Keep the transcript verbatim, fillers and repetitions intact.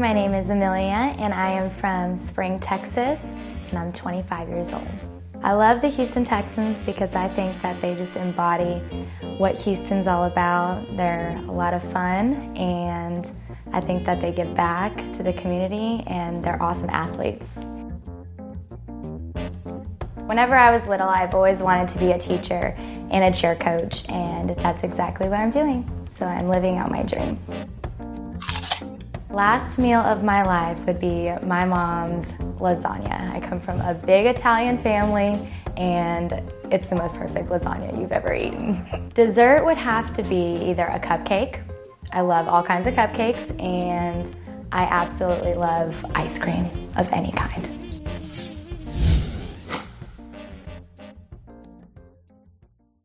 my name is Amelia and I am from Spring, Texas, and I'm twenty-five years old. I love the Houston Texans because I think that they just embody what Houston's all about. They're a lot of fun, and I think that they give back to the community, and they're awesome athletes. Whenever I was little, I've always wanted to be a teacher and a cheer coach, and that's exactly what I'm doing. So I'm living out my dream. Last meal of my life would be my mom's lasagna. I come from a big Italian family, and it's the most perfect lasagna you've ever eaten. Dessert would have to be either a cupcake. I love all kinds of cupcakes, and I absolutely love ice cream of any kind.